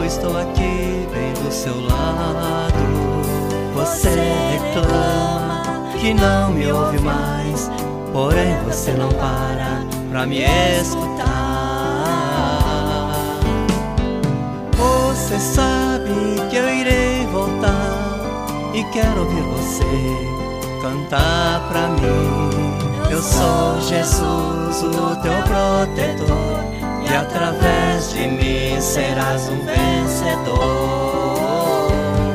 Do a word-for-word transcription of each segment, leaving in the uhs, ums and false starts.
eu estou aqui bem do seu lado. Você reclama que não me ouve mais, porém você não para pra me escutar. Você sabe que eu irei voltar e quero ouvir você cantar pra mim. Eu sou Jesus, o teu protetor, e através de mim serás um vencedor.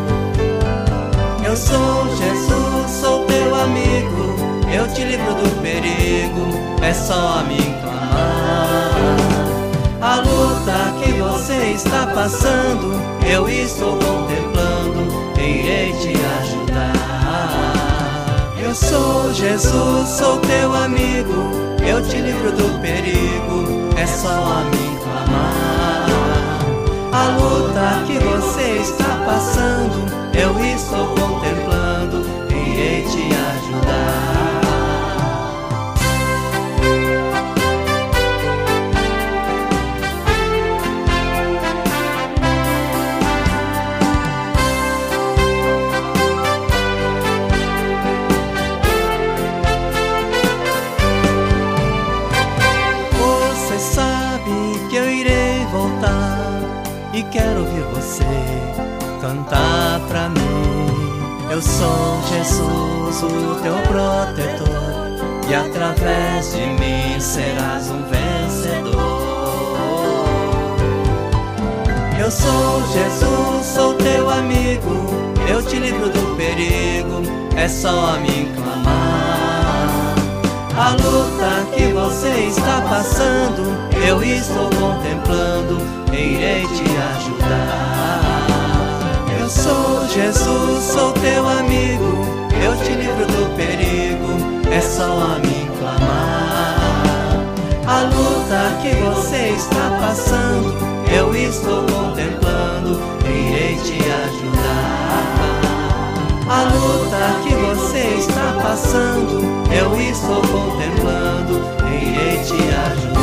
Eu sou Jesus, sou teu amigo, eu te livro do perigo, é só a mim clamar. A luta que você está passando, eu estou contemplando, irei te ajudar. Eu sou Jesus, sou teu amigo, eu te livro do perigo, é só a mim clamar. A luta que você está passando, eu estou contemplando, irei te ajudar. E quero ouvir você cantar pra mim. Eu sou Jesus, o teu protetor, e através de mim serás um vencedor. Eu sou Jesus, sou teu amigo, eu te livro do perigo, é só a mim clamar. A luta que você está passando, eu estou contemplando, irei te ajudar. Eu sou Jesus, sou teu amigo, eu te livro do perigo, é só a mim clamar. A luta que você está passando, eu estou contemplando, irei te ajudar. A luta que você está passando, eu estou contemplando, irei te ajudar.